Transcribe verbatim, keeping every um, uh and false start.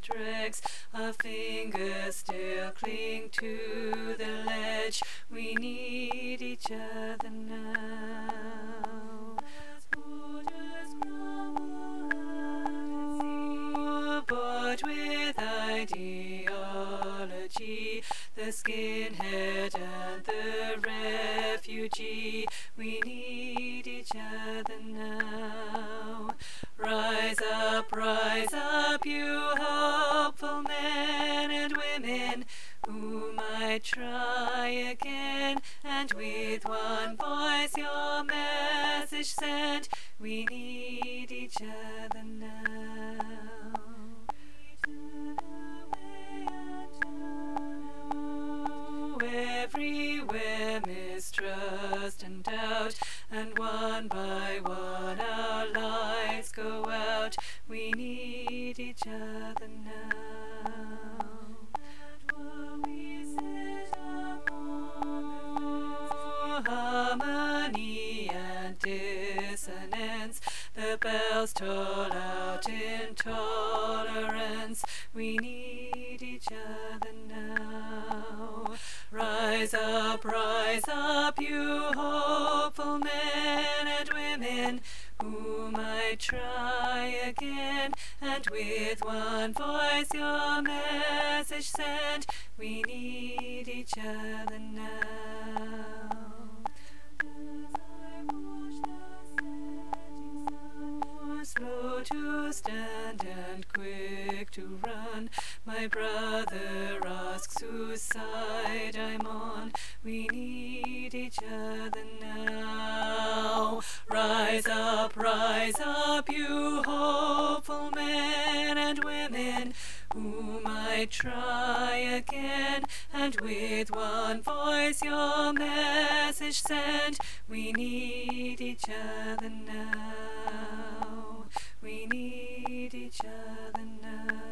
dregs. Our fingers still cling to the ledge. We need each other now. Bored with ideology, the skinhead and the refugee, we need each other now. Rise up, rise up, you hopeful men and women who might try again, and with one voice your message send. We need each other now. Everywhere mistrust and doubt, and one by one our lights go out. We need each other now. Harmony and dissonance, the bells toll out intolerance. We need each other now. Rise up, rise up, you hopeful men and women who might try again, and with one voice your message send. We need each other now. Slow to stand and quick to run, my brother asks whose side I'm on. We need each other now. Rise up, rise up, you hopeful men and women who might try again, and with one voice your message send. We need each other now. We need each other now.